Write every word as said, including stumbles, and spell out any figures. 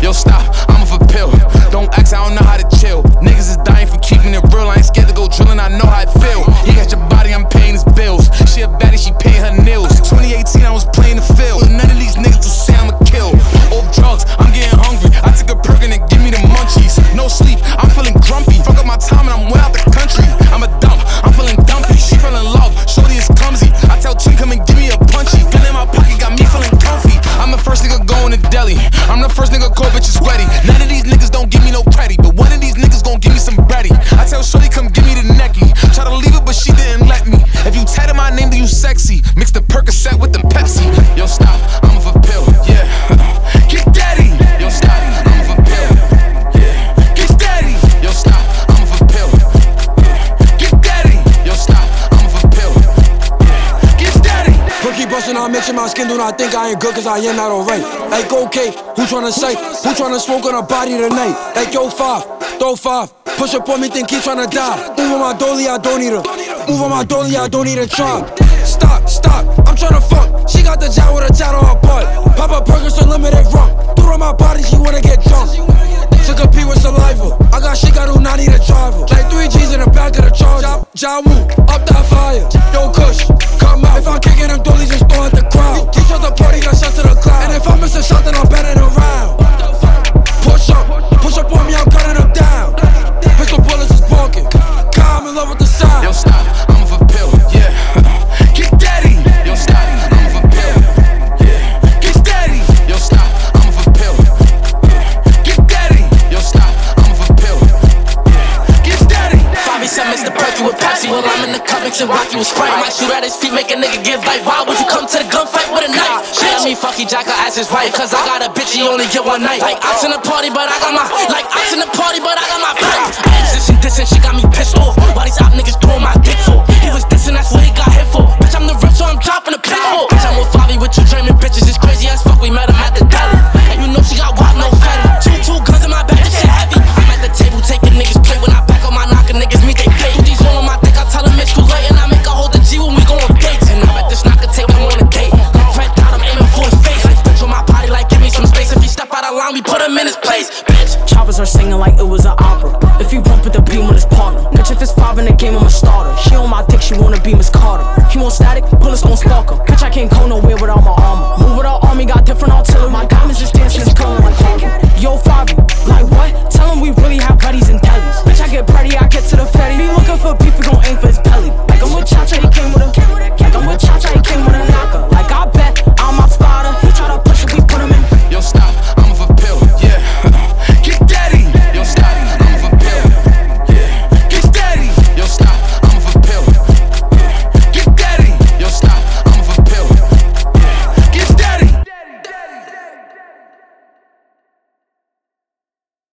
Yo, stop, I'm off a pill. Don't ask, I don't know how to chill. Niggas is dying for keeping it real. I ain't scared to go drilling, I know how it feel. He got your body, I'm paying his bills. She a baddie, she paying her nails. twenty eighteen, I was playing the field. None of these niggas will say I'm a kill. Off drugs, I'm getting hungry. I took a perk and it give me the munchies. No sleep, I'm feeling grumpy. Fuck up my time and I'm way out the country. I'm a dump, I'm feeling dumpy. She fell in love, shorty is clumsy. I tell Chin, come and give me a punchy. Gun in my pocket got me feeling comfy. I'm the first nigga going to Delhi. I'm the first nigga call bitches ready. None of these niggas don't give me no credit, but one of these niggas gon' give me some bready. I tell shorty, come give me the necky. Try to leave it, but she didn't let me. If you tatted my name, then you sexy. Mix the Percocet with the Pepsi. Yo, stop, I'm off a pill, yeah. Get daddy. Yo, stop, I'm off a pill, yeah. Get daddy. Yo, stop, I'm off a pill, yeah. Get daddy. Yo, stop, I'm off a pill, yeah. Get daddy. Perky bustin', I mention my skin, do not think I ain't good, cause I am not alright. Like, okay, who tryna say? Who tryna smoke on a body tonight? Like, yo, five, throw five. Push up on me, think he tryna die. Move on my dolly, I don't need her. Move on my dolly, I don't need a try. Stop, stop, I'm tryna fuck. She got the job with a tat on her butt. Pop a Perkins unlimited rum. Threw on my body, she wanna get drunk. Took a pee with saliva. I got shit, got who not need a driver. Like three G's in the back of the Charger. Ja Woo, up that fire. Yo, Kush, come out. If I'm kicking them dollies, just throw at the crowd. He shot the party, got shots to the cloud. And if I miss a shot, then I'm betting around. Push up, push up on me, I'm cutting them down. Pistol bullets is barking. Car, I'm in love with the sound. Yo, stop, I'm off a pill, yeah. Get daddy. Yo, stop, I'm off a pill, yeah. Get daddy. Yo, stop, I'm off a pill, yeah. Get daddy. Yo, stop, I'm off a pill, yeah. Get daddy. Bobby said Mister Perky with Pepsi. While I'm in the cup mixing Rocky with Sprite. Might shoot at his feet, make a nigga give life. Why would you come to the gunfight with a knife? She let me fuck, he jack her ass his wife. Cause I got a bitch, he only get one night. Like ice in the party, but I got my Like ice in the party, but I got my pipe. Dissing, dissing, she got me pissed off. Why these op niggas throwing my dick for? He was dissing, that's what he got hit for. Bitch, I'm the rip, so I'm dropping a pit for. Bitch, I'm with Favi with two dreaming bitches. It's crazy as fuck, we met him at the deli. And you know she got wild, no fatty. Two, two guns in my back, this shit heavy. I'm at the table taking niggas play. When I back on my knocker, niggas meet they play. Put these all on my dick, I tell them it's too late. And I make her hold the G when we go on dates. And I bet this knocker take him on a date. Like Fred Dot, I'm aiming for his face. Like bitch on my body, like give me some space. If he step out of line, we put him in his place, bitch. Choppers are singing like it was an opera. If you bump with the beam with his partner. Bitch, if it's five in the game, I'm a starter. She on my dick, she wanna be Miss Carter. He want static, bullets gon' spark her. Bitch, I can't go nowhere without my